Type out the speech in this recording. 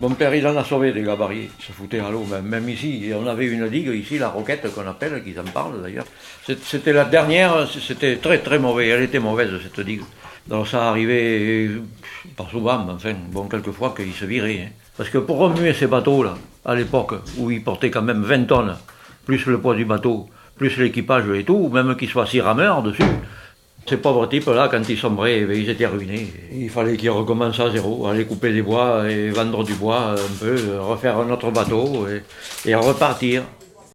Mon père, il en a sauvé des gabarits, il se foutait à l'eau, même ici. Et on avait une digue ici, la Roquette qu'on appelle, qu'ils en parlent d'ailleurs. C'était la dernière, c'était très très mauvais, elle était mauvaise cette digue. Donc ça arrivait, pas souvent, mais enfin, bon, quelquefois qu'ils se viraient. Hein. Parce que pour remuer ces bateaux-là, à l'époque, où ils portaient quand même 20 tonnes, plus le poids du bateau, plus l'équipage et tout, même qu'ils soient 6 rameurs dessus, ces pauvres types-là, quand ils sombraient, ils étaient ruinés. Il fallait qu'ils recommencent à zéro, aller couper des bois et vendre du bois un peu, refaire un autre bateau et repartir.